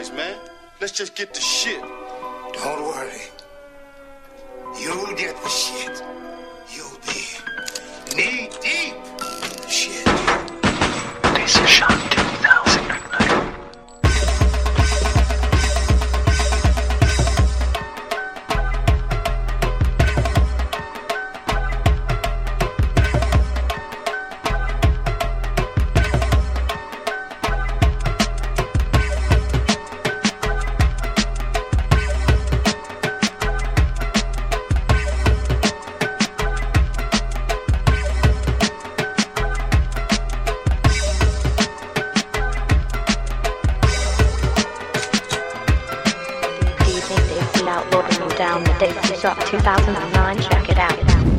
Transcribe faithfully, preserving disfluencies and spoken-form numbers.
boys, man. Let's just get the shit. Don't worry. You'll get the shit. You'll be knee deep in the shit. This is Sean two thousand nine. Outlawed and down the Daisy Shop two thousand nine, check it out.